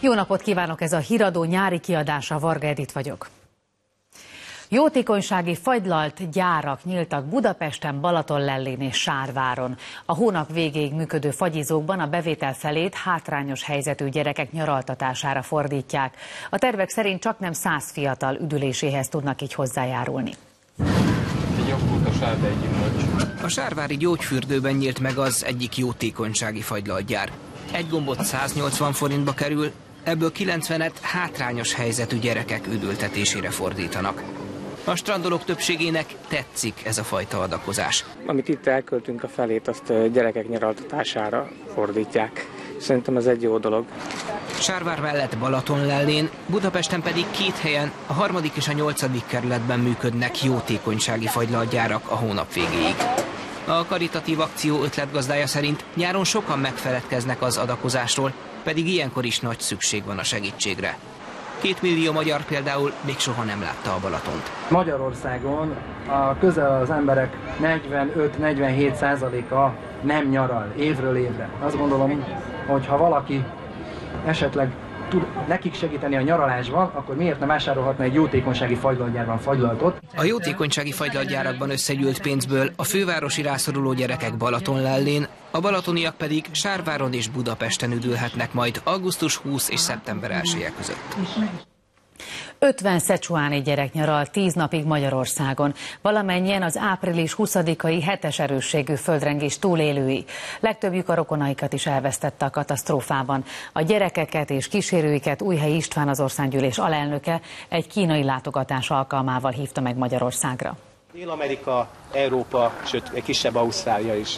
Jó napot kívánok, ez a Híradó nyári kiadása, Varga Edit vagyok. Jótékonysági fagylalt gyárak nyíltak Budapesten, Balatonlellén és Sárváron. A hónap végéig működő fagyizókban a bevétel felét hátrányos helyzetű gyerekek nyaraltatására fordítják. A tervek szerint csaknem 100 fiatal üdüléséhez tudnak így hozzájárulni. A sárvári gyógyfürdőben nyílt meg az egyik jótékonysági fagylaltgyár. Egy gombot 180 forintba kerül, ebből 90-et hátrányos helyzetű gyerekek üdültetésére fordítanak. A strandolók többségének tetszik ez a fajta adakozás. Amit itt elköltünk, a felét azt gyerekek nyaraltatására fordítják. Szerintem ez egy jó dolog. Sárvár mellett Balatonlellén, Budapesten pedig 2 helyen, a 3. és a 8. kerületben működnek jótékonysági fagylaltgyárak a hónap végéig. A karitatív akció ötletgazdája szerint nyáron sokan megfeledkeznek az adakozásról, pedig ilyenkor is nagy szükség van a segítségre. 2 millió magyar például még soha nem látta a Balatont. Magyarországon közel az emberek 45-47%-a nem nyaral évről évre. Azt gondolom, hogy ha valaki esetleg tud nekik segíteni a nyaralásban, akkor miért nem vásárolhatna egy jótékonysági fagylaltgyárban fagylaltot? A jótékonysági fagylaltgyárakban összegyűlt pénzből a fővárosi rászoruló gyerekek Balatonlellén, a balatoniak pedig Sárváron és Budapesten üdülhetnek majd augusztus 20 és szeptember 1-je között. 50 szecsuáni gyerek nyaral 10 napig Magyarországon. Valamennyien az április 20-ai 7-es erősségű földrengés túlélői. Legtöbbjük a rokonaikat is elvesztette a katasztrófában. A gyerekeket és kísérőiket Újhelyi István, az országgyűlés alelnöke egy kínai látogatás alkalmával hívta meg Magyarországra. Dél-Amerika, Európa, sőt, egy kisebb Ausztrália is.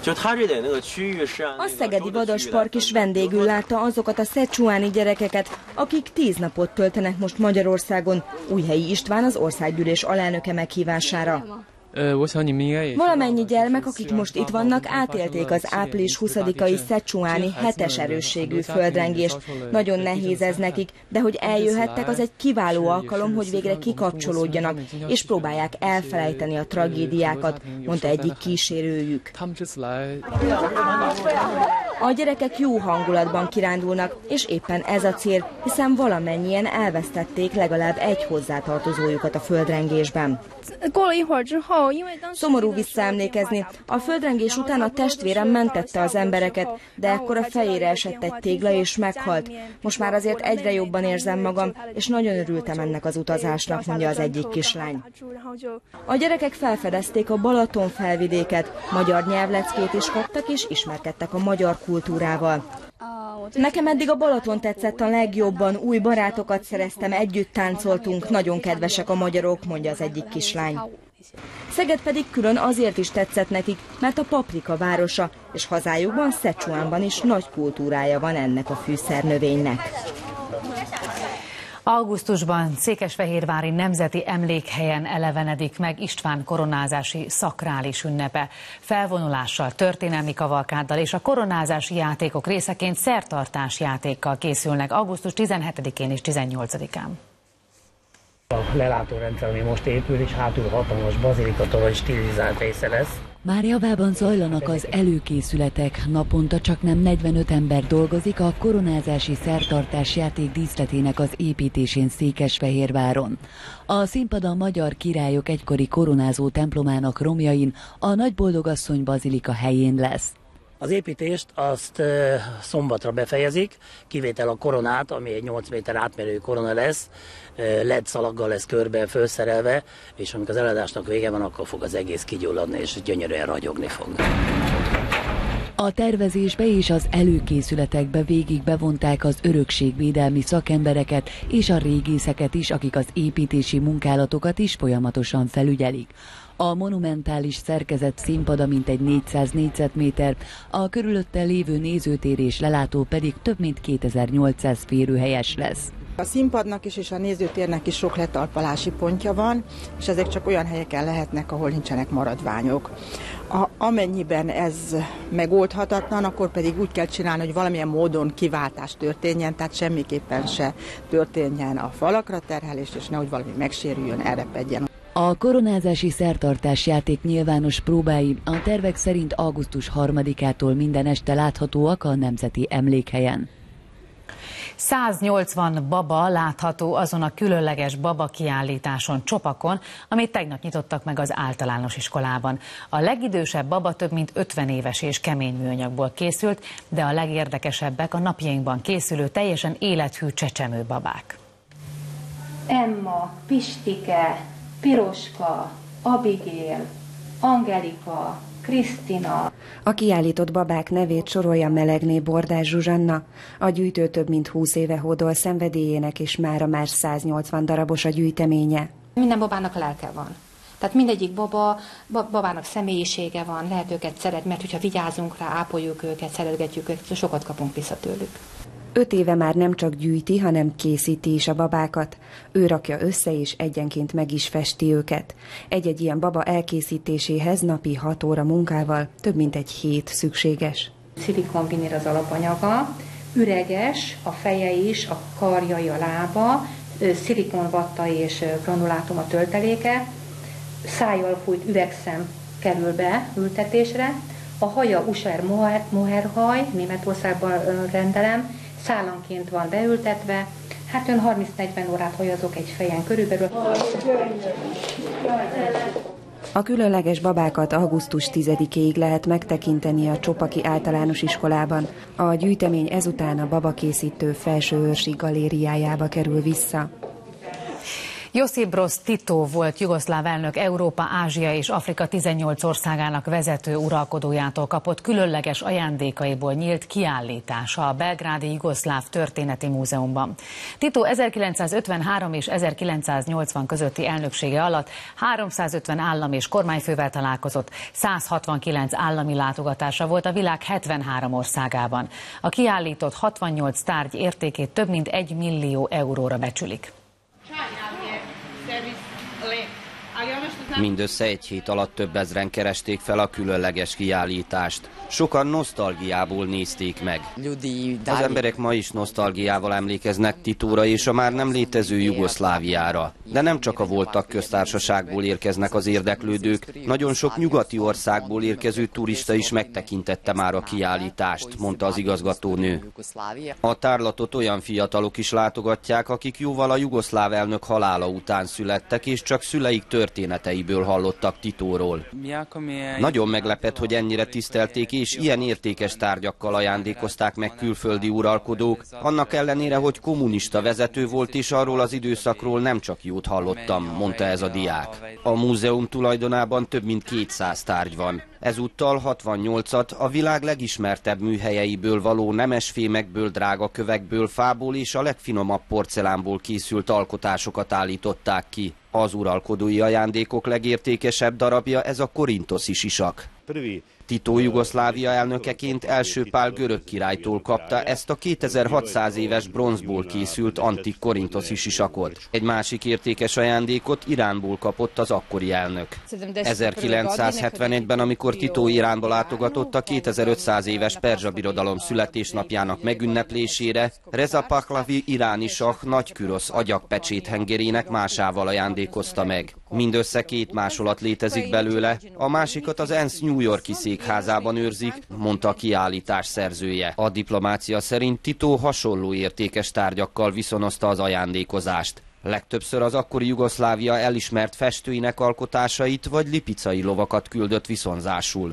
A szegedi Vadaspark is vendégül látta azokat a szecsuáni gyerekeket, akik 10 napot töltenek most Magyarországon. Újhelyi István, az országgyűlés alelnöke meghívására. Valamennyi gyermek, akik most itt vannak, átélték az április 20-ai szecsuáni 7-es erősségű földrengést. Nagyon nehéz ez nekik, de hogy eljöhettek, az egy kiváló alkalom, hogy végre kikapcsolódjanak, és próbálják elfelejteni a tragédiákat, mondta egyik kísérőjük. A gyerekek jó hangulatban kirándulnak, és éppen ez a cél, hiszen valamennyien elvesztették legalább egy hozzátartozójukat a földrengésben. Szomorú visszaemlékezni. A földrengés után a testvérem mentette az embereket, de ekkor a fejére esett egy tégla és meghalt. Most már azért egyre jobban érzem magam, és nagyon örültem ennek az utazásnak, mondja az egyik kislány. A gyerekek felfedezték a Balaton felvidéket, magyar nyelvleckét is kaptak, és ismerkedtek a magyar kultúrával. Nekem eddig a Balaton tetszett a legjobban, új barátokat szereztem, együtt táncoltunk, nagyon kedvesek a magyarok, mondja az egyik kislány. Szeged pedig külön azért is tetszett nekik, mert a paprika városa, és hazájukban, Szecsuánban is nagy kultúrája van ennek a fűszernövénynek. Augusztusban Székesfehérvári Nemzeti Emlékhelyen elevenedik meg István koronázási szakrális ünnepe. Felvonulással, történelmi kavalkáddal és a koronázási játékok részeként szertartás játékkal készülnek augusztus 17-én és 18-án. A lelátórendszer, ami most épül, és hátul hatalmas bazilikatorony stilizált része lesz. Már javában zajlanak az előkészületek. Naponta csaknem 45 ember dolgozik a koronázási szertartás játék díszletének az építésén Székesfehérváron. A színpad a magyar királyok egykori koronázó templomának romjain, a Nagyboldogasszony bazilika helyén lesz. Az építést azt szombatra befejezik, kivétel a koronát, ami egy 8 méter átmérőjű korona lesz, LED szalaggal lesz körbe felszerelve, és amikor az eladásnak vége van, akkor fog az egész kigyulladni, és gyönyörűen ragyogni fog. A tervezésbe és az előkészületekbe végig bevonták az örökségvédelmi szakembereket és a régészeket is, akik az építési munkálatokat is folyamatosan felügyelik. A monumentális szerkezet színpada mintegy 400 négyzetméter, a körülötte lévő nézőtér és lelátó pedig több mint 2800 férőhelyes lesz. A színpadnak is és a nézőtérnek is sok letalpalási pontja van, és ezek csak olyan helyeken lehetnek, ahol nincsenek maradványok. Amennyiben ez megoldhatatlan, akkor pedig úgy kell csinálni, hogy valamilyen módon kiváltás történjen, tehát semmiképpen se történjen a falakra terhelés, és nehogy valami megsérüljön, elrepedjen. A koronázási szertartás játék nyilvános próbái a tervek szerint augusztus 3-ától minden este láthatóak a Nemzeti Emlékhelyen. 180 baba látható azon a különleges baba kiállításon Csopakon, amit tegnap nyitottak meg az általános iskolában. A legidősebb baba több mint 50 éves és kemény műanyagból készült, de a legérdekesebbek a napjainkban készülő teljesen élethű csecsemő babák. Emma, Pistike, Piroska, Abigail, Angelika, Krisztina. A kiállított babák nevét sorolja Melegné Bordás Zsuzsanna. A gyűjtő több mint 20 éve hódol szenvedélyének, és mára már 180 darabos a gyűjteménye. Minden babának lelke van. Tehát mindegyik babának személyisége van, lehet őket szeretni, mert hogyha vigyázunk rá, ápoljuk őket, szeretgetjük őket, sokat kapunk vissza tőlük. 5 éve már nem csak gyűjti, hanem készíti is a babákat. Ő rakja össze, és egyenként meg is festi őket. Egy-egy ilyen baba elkészítéséhez napi 6 óra munkával több mint egy hét szükséges. Szilikonvinír az alapanyaga, üreges, a feje is, a karjai, a lába, szilikonvatta és granulátum a tölteléke, szájjal fújt üvegszem kerül be ültetésre, a haja Usher moherhaj, Németországban rendelem, szálanként van beültetve, hát ön 30-40 órát hajazok egy fejen körülbelül. A különleges babákat augusztus 10-éig lehet megtekinteni a Csopaki Általános Iskolában. A gyűjtemény ezután a babakészítő Felsőörsi galériájába kerül vissza. Josip Broz Tito volt jugoszláv elnök Európa, Ázsia és Afrika 18 országának vezető uralkodójától kapott különleges ajándékaiból nyílt kiállítása a belgrádi Jugoszláv Történeti Múzeumban. Tito 1953 és 1980 közötti elnöksége alatt 350 állam és kormányfővel találkozott, 169 állami látogatása volt a világ 73 országában. A kiállított 68 tárgy értékét több mint 1 millió euróra becsülik. Mindössze egy hét alatt több ezren keresték fel a különleges kiállítást. Sokan nosztalgiából nézték meg. Az emberek ma is nosztalgiával emlékeznek Titóra és a már nem létező Jugoszláviára. De nem csak a volt tagköztársaságból érkeznek az érdeklődők, nagyon sok nyugati országból érkező turista is megtekintette már a kiállítást, mondta az igazgatónő. A tárlatot olyan fiatalok is látogatják, akik jóval a jugoszláv elnök halála után születtek, és csak szüleik történeteiből hallottak Titóról. Nagyon meglepett, hogy ennyire tisztelték, és ilyen értékes tárgyakkal ajándékozták meg külföldi uralkodók, annak ellenére, hogy kommunista vezető volt, és arról az időszakról nem csak jót hallottam, mondta ez a diák. A múzeum tulajdonában több mint 200 tárgy van. Ezúttal 68-at a világ legismertebb műhelyeiből való nemesfémekből, drága kövekből, fából és a legfinomabb porcelánból készült alkotásokat állították ki. Az uralkodói ajándékok legértékesebb darabja ez a korintoszi sisak. Tito Jugoszlávia elnökeként első Pál görög királytól kapta ezt a 2600 éves bronzból készült antik korintoszi sisakot. Egy másik értékes ajándékot Iránból kapott az akkori elnök. 1971-ben, amikor Tito Iránba látogatott a 2500 éves Perzsa birodalom születésnapjának megünneplésére, Reza Pahlavi iráni sah Nagy-Kürosz agyagpecséthengerének másával ajándékozta meg. Mindössze 2 másolat létezik belőle, a másikat az ENSZ New York-i székházában őrzik, mondta a kiállítás szerzője. A diplomácia szerint Tito hasonló értékes tárgyakkal viszonozta az ajándékozást. Legtöbbször az akkori Jugoszlávia elismert festőinek alkotásait vagy lipicai lovakat küldött viszonzásul.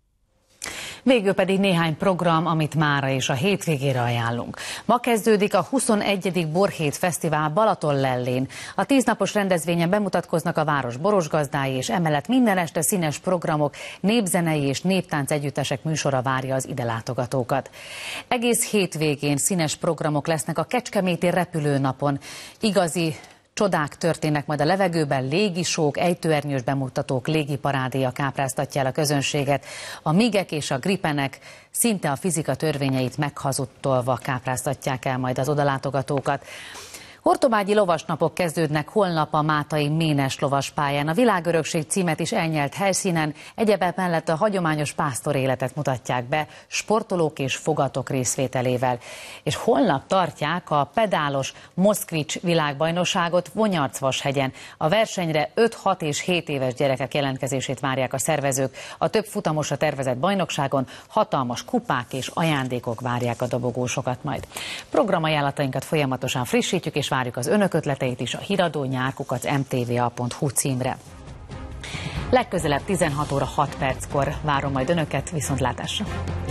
Végül pedig néhány program, amit mára és a hétvégére ajánlunk. Ma kezdődik a 21. Borhét Fesztivál Balatonlellén. A 10 napos rendezvényen bemutatkoznak a város borosgazdái, és emellett minden este színes programok, népzenei és néptánc együttesek műsora várja az ide látogatókat. Egész hétvégén színes programok lesznek a kecskeméti repülőnapon. Igazi csodák történnek majd a levegőben, légisók, ejtőernyős bemutatók, légiparádéja kápráztatja el a közönséget. A migek és a gripenek szinte a fizika törvényeit meghazudtolva kápráztatják el majd az odalátogatókat. Hortobágyi lovasnapok kezdődnek holnap a mátai Ménes lovaspályán. A világörökség címet is elnyert helyszínen, egyebek mellett a hagyományos pásztor életet mutatják be, sportolók és fogatok részvételével. És holnap tartják a pedálos Moszkvics világbajnokságot Vonyarcvashegyen. A versenyre 5, 6 és 7 éves gyerekek jelentkezését várják a szervezők. A több futamosra tervezett bajnokságon hatalmas kupák és ajándékok várják a dobogósokat majd. Programajánlatainkat folyamatosan frissítjük, és várjuk az önök ötleteit is a híradó@mtva.hu címre. Legközelebb 16 óra 6 perckor várom majd önöket, viszontlátásra!